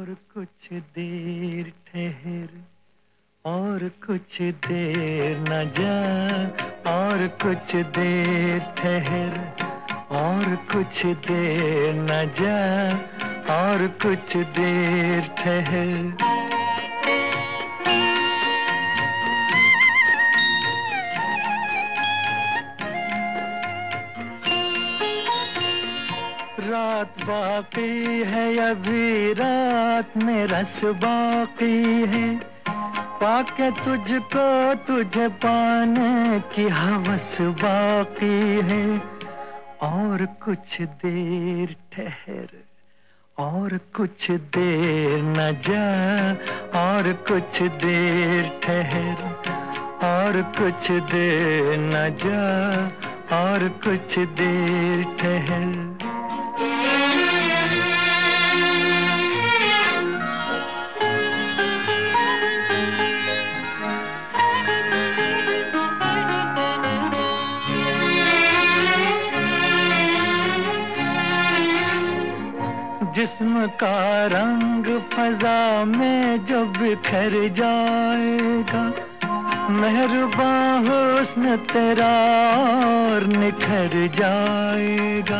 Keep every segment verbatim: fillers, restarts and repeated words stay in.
और कुछ देर ठहर, और कुछ देर न जा, और कुछ देर ठहर, और कुछ देर न जा, और कुछ देर ठहर। रात बाकी है, अभी रात में रस बाकी है, पाके तुझको तुझे पाने की हवस बाकी है। और कुछ देर ठहर, और कुछ देर न जा, और कुछ देर ठहर, और कुछ देर न जा, और कुछ देर ठहर। जिस्म का रंग फजा में जो बिखर जाएगा, मेहरबान हुस्न तेरा और निखर जाएगा।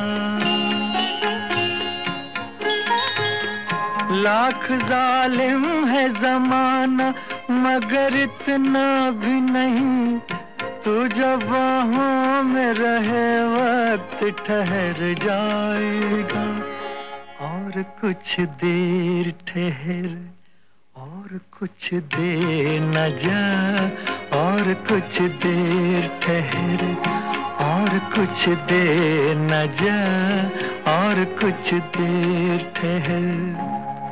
लाख जालिम है जमाना मगर इतना भी नहीं, तू जब बाहों में रहे वक्त ठहर जाएगा। और कुछ देर ठहर, और कुछ देर न जा, और कुछ देर ठहर, और कुछ देर न जा, और कुछ देर ठहर।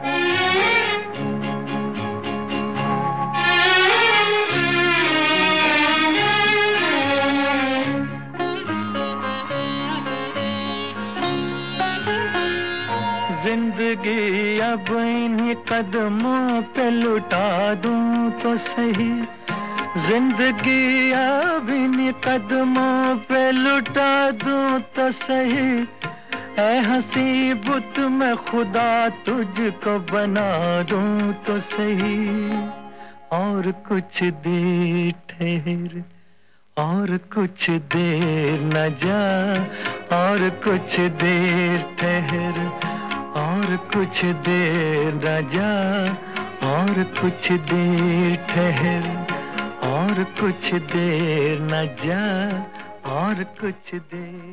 जिंदगी अब इन्हीं कदमों पे लुटा दूं तो सही, जिंदगी अब इन्हीं कदमों पे लुटा दूं तो सही। ऐ हंसी बुत में खुदा तुझको बना दूं तो सही। और कुछ देर ठहर, और कुछ देर न जा, और कुछ देर ठहर, और कुछ देर न जा, और कुछ देर ठहर, और कुछ देर न जा, और कुछ देर